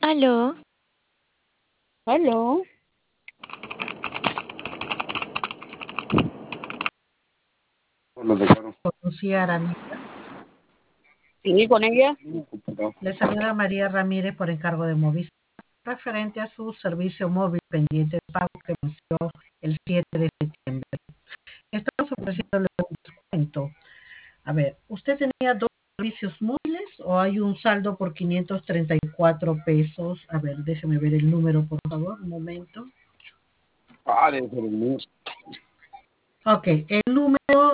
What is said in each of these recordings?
Aló, Aló. Lucía Araneda. Sí, con ella. Le saluda María Ramírez por encargo de Movistar, referente a su servicio móvil pendiente de pago que venció el 7 de septiembre. Estamos ofreciéndole un descuento. A ver, ¿usted tenía dos servicios móviles o hay un saldo por 534 pesos? A ver, déjeme ver el número, por favor, un momento. Debe ser el mío. Ok, el número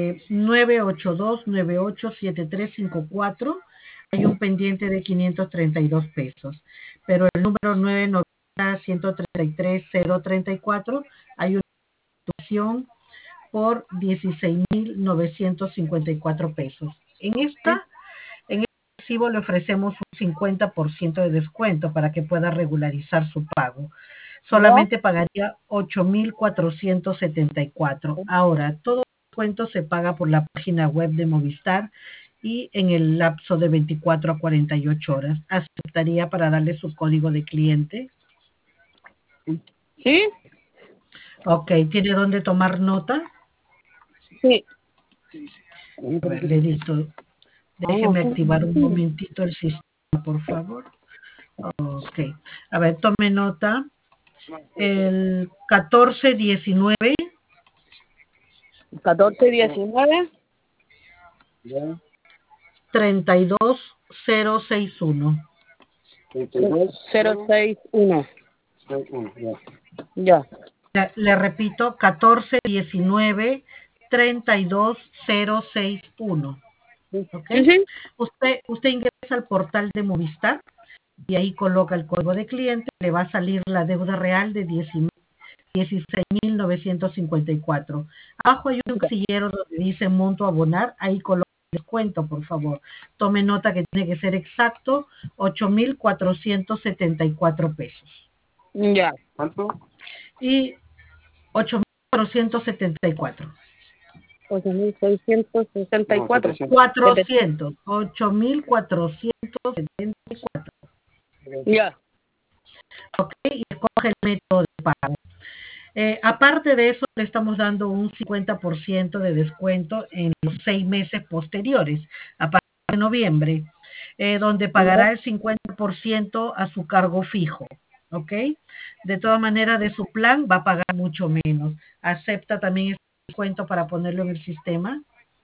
982987354, hay un pendiente de 532 pesos, pero el número 990133034, hay una actuación por 16.954 pesos. En este recibo le ofrecemos un 50% de descuento para que pueda regularizar su pago. ¿Ya? Solamente pagaría 8.474. Ahora, todo descuento se paga por la página web de Movistar y en el lapso de 24 a 48 horas. ¿Aceptaría para darle su código de cliente? ¿Sí? Ok, ¿tiene dónde tomar nota? Sí. A ver, le dicto. Ah, Déjeme activar un sí. momentito el sistema, por favor. Ok. A ver, tome nota. El 1419 1419 Ya, 32061. 32, 061. 1, ya. Ya. Le repito, 1419 32061. Sí, ¿Ok? sí. Usted ingresa al portal de Movistar y ahí coloca el código de cliente, le va a salir la deuda real de 16.954. Abajo hay un casillero donde dice monto a abonar, ahí coloca el descuento, por favor. Tome nota que tiene que ser exacto, 8.474 pesos. Ya. ¿Cuánto? Y 8.474. 8664. 700. 400, 8.474. Ya. ¿Ok? Y escoge el método de pago. Aparte de eso, le estamos dando un 50% de descuento en los 6 meses posteriores, a partir de noviembre, donde Ya. pagará el 50% a su cargo fijo. ¿Ok? De todas maneras, de su plan va a pagar mucho menos. ¿Acepta también este descuento para ponerlo en el sistema?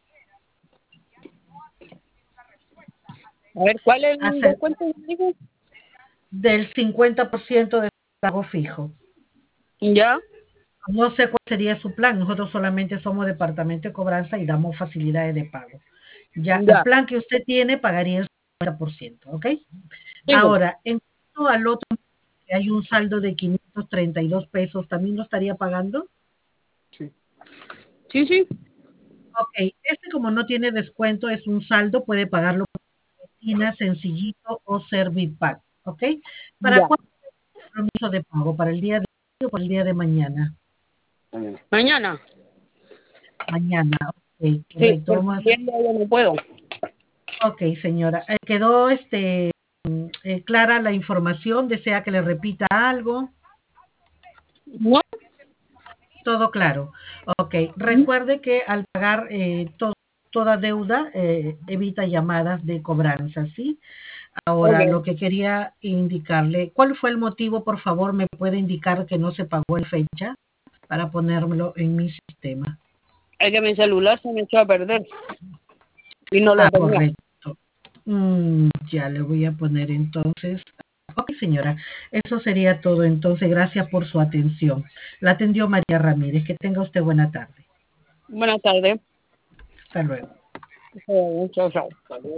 A ver, ¿cuál es el Acepta descuento? Digo? del 50% de su cargo fijo. Ya. No sé cuál sería su plan. Nosotros solamente somos departamento de cobranza y damos facilidades de pago. Ya el Ya. plan que usted tiene pagaría el 50%, ¿ok? Sí, pues. Ahora, en cuanto al otro, que hay un saldo de 532 pesos, ¿también lo estaría pagando? Sí. Sí, sí. Ok, este como no tiene descuento, es un saldo, puede pagarlo por Tina, Sencillito o Servipack, ¿ok? ¿Para Ya. cuándo es el compromiso de pago? ¿Para el día de hoy o para el día de mañana? Mañana. Mañana. Mañana, ok, Sí, correcto. porque Vamos a el hacer. viernes ya no puedo. Ok, señora. ¿Quedó clara la información? ¿Desea que le repita algo? ¿No? Todo claro. Ok. Recuerde que al pagar toda deuda evita llamadas de cobranza, ¿sí? Ok. Ahora, lo que quería indicarle, ¿cuál fue el motivo, por favor, me puede indicar que no se pagó en fecha para ponérmelo en mi sistema? Es que mi celular se me echó a perder y no lo Ah, tenía. correcto. Ya le voy a poner entonces. Ok, señora, eso sería todo. Entonces, gracias por su atención. La atendió María Ramírez. Que tenga usted buena tarde. Buenas tardes. Hasta luego. Chao, chao.